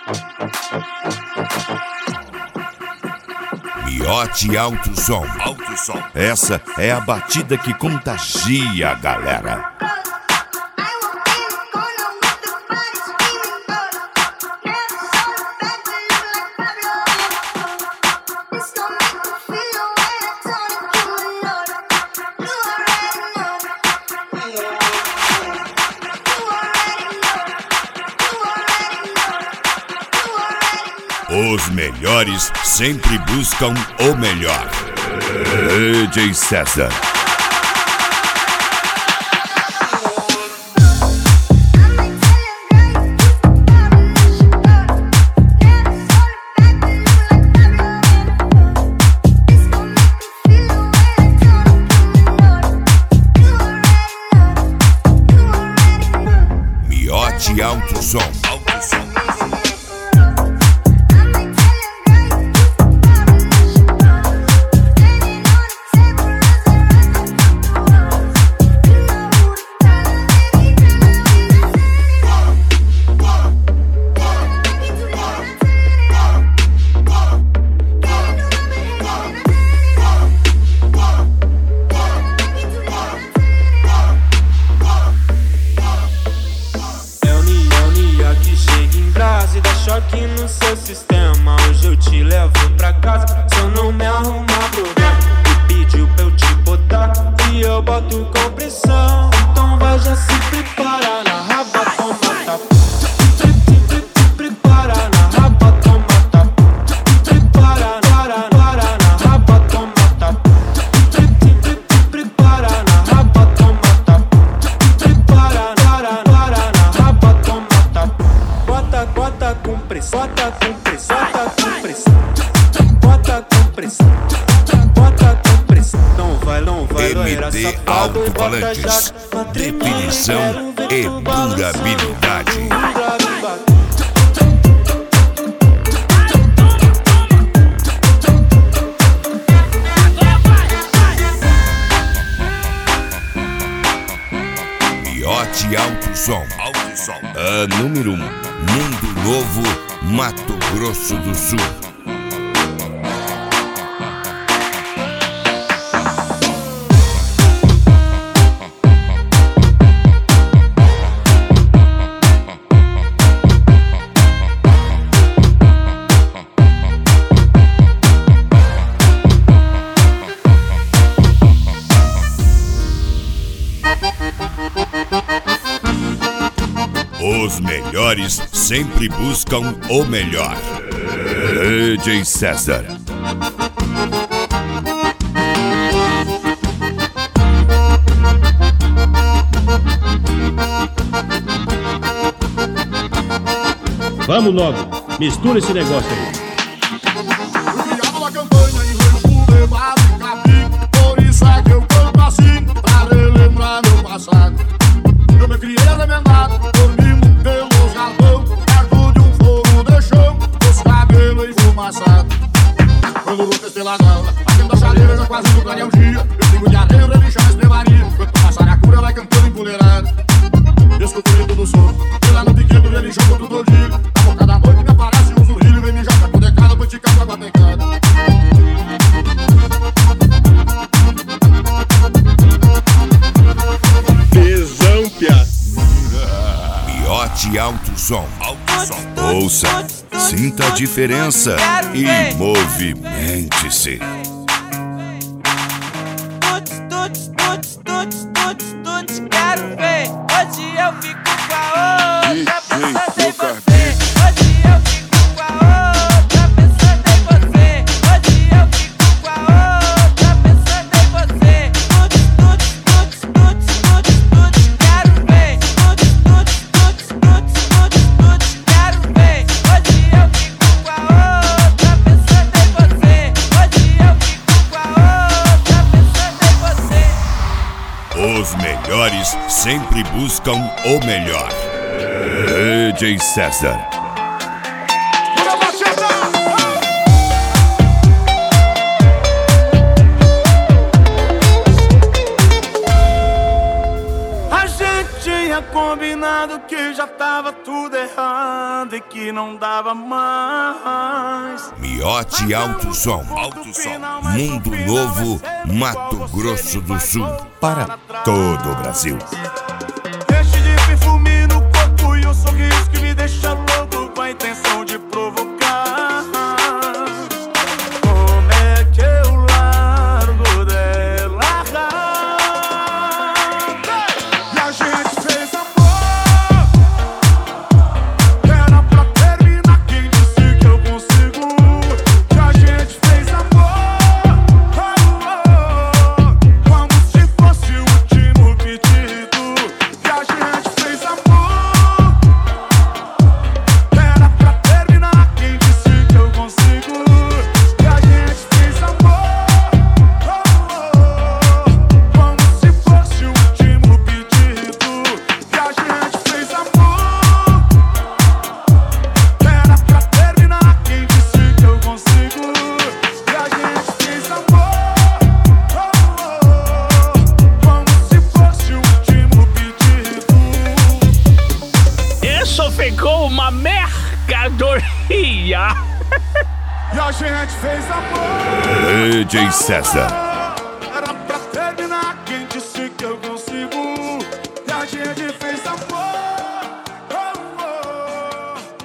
Miote Alto Som. Essa é a batida que contagia a galera. Os melhores sempre buscam o melhor. DJ César. Miote Alto Som. Choque no seu sistema, hoje eu te levo pra casa. Só não me arrumar problema. Tu pediu pra eu te botar e eu boto com pressão. Então vai já se prepara na raba, toma tapa. Prepara na raba, toma tapa. Prepara na raba, toma tapa. Prepara na raba, toma tapa. Prepara na raba, toma tapa. Bota com pressão, bota com pressão, bota com pressão, bota com pressão, bota com pressão. Não vai, loira safado, bota já. Definição e durabilidade. Miote Alto Som. A número 1, Mundo Novo, Mato Grosso do Sul. Os melhores sempre buscam o melhor. DJ César. Vamos logo, mistura esse negócio aí. O diabo da campanha em vez do levado e capim. Por isso é que eu canto assim, pra relembrar meu passado. Eu me criei remendado, dormindo pelos galpão, perto de um fogo de chão, os cabelos enfumaçados. Quando luz pela gaula, batendo da chaleira, já quase no clarear o dia. Eu sigo de areia, religião, estrevaria. Quando passar a cura, vai cantando empoleirado. Escuto o grito do som, pela no piquedo, religião, contra o tordilho. Na boca da noite me aparece um zurrilho, vem mijar pra codecada, pra esticar pra água pecada. Miote Alto Som. Ouça, sinta a diferença e movimente-se. Quero ver, hoje eu fico com a outra, pensando em você. Hoje eu fico com a outra, pensando em você. Hoje eu fico com a outra, pensando em você. Quero ver, quero ver. Hoje eu fico com a outra, pensando em você. Hoje eu fico com a outra, pensando em você. Os melhores sempre buscam o melhor. DJ César. A gente ia com combinado que já tava tudo errado e que não dava mais. Miote Alto Som. Mundo Novo, Mato Grosso do Sul. Para todo o Brasil. Deixe de perfume no corpo e um sorriso que me deixa louco com a intenção de provocar. Como é que eu largo dela? E a gente fez amor. Era pra terminar, quem disse que eu consigo? E a gente fez amor, como se fosse o último pedido. E a gente fez amor. Era pra terminar, quem disse que eu consigo? E a gente fez amor, como se fosse o último pedido. E a gente fez amor. Era pra terminar, quem disse que eu consigo? E a gente fez amor, como se fosse o último pedido. Isso ficou uma mercadoria. E a gente fez amor. DJ César. Era pra terminar, quem disse que eu consigo? E a gente fez amor.